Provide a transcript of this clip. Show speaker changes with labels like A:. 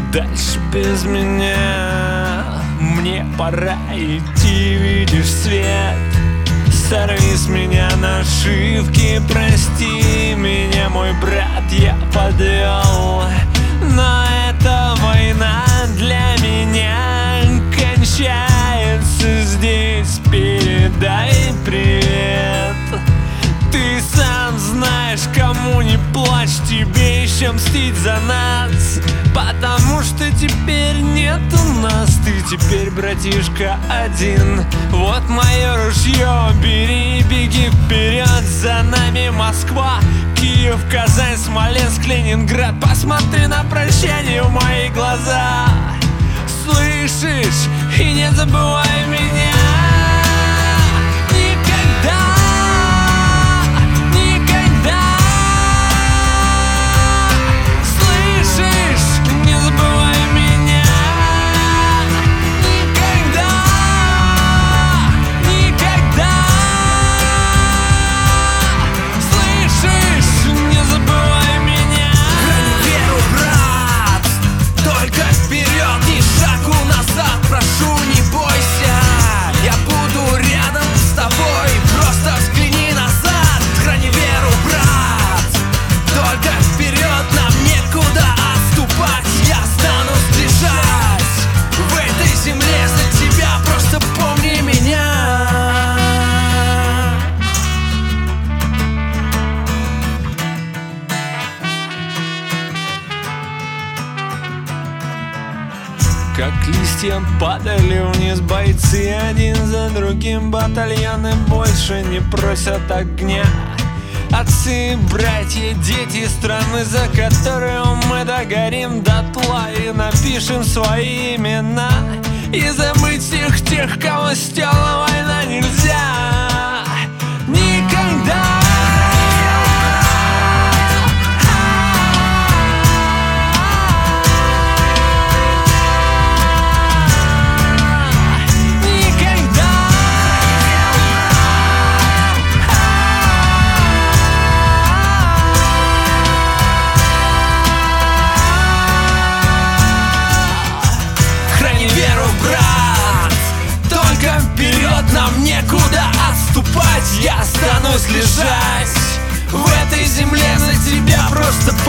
A: дальше без меня. Мне пора идти, видишь свет. Сорви с меня нашивки, прости меня, мой брат, я подвел. Но эта война для меня кончается здесь. Передай привет. Ты сам знаешь, кому не плачь, тебе еще мстить за нас. Потому что теперь нету нас, ты теперь, братишка, один. Вот мое ружье, бери, беги вперед. За нами Москва, Киев, Казань, Смоленск, Ленинград. Посмотри на прощание в мои глаза. Слышишь? И не забывай меня. Как листья падали вниз бойцы, один за другим батальоны больше не просят огня. Отцы, братья, дети страны, за которую мы догорим дотла и напишем свои имена. И забыть всех тех, кого стёла война, нельзя никогда. Нам некуда отступать, я останусь лежать в этой земле, за тебя просто